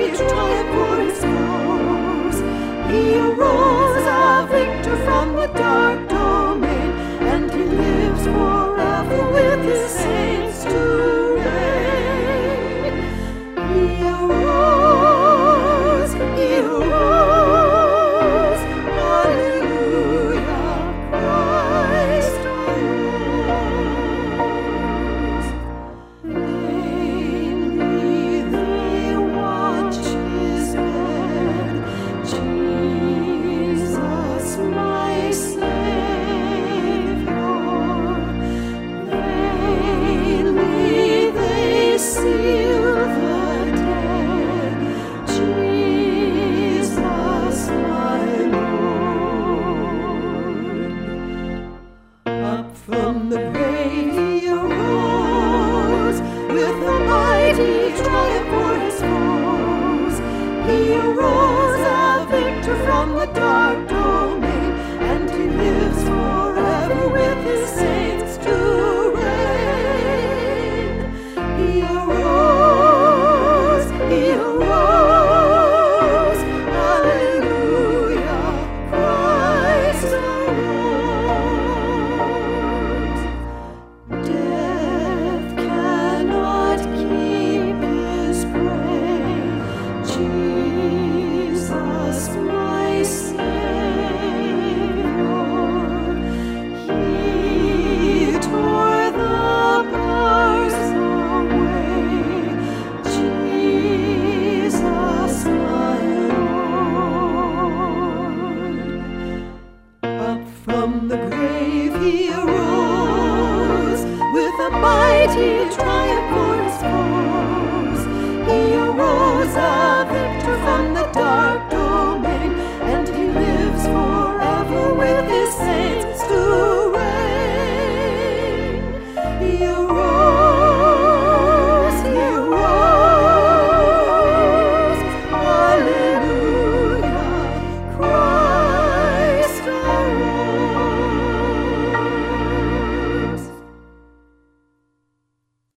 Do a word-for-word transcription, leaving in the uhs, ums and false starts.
triumph for his foes. He arose a victor from the dark domain, and he lives forever with his saints to reign. He arose, he arose, hallelujah, Christ arose. Vainly they watch his bed, Jesus my Savior. Vainly they seal the dead, Jesus my Lord. Up from the grave he arose, with a mighty triumph for his foes. He arose a victor from the dark door.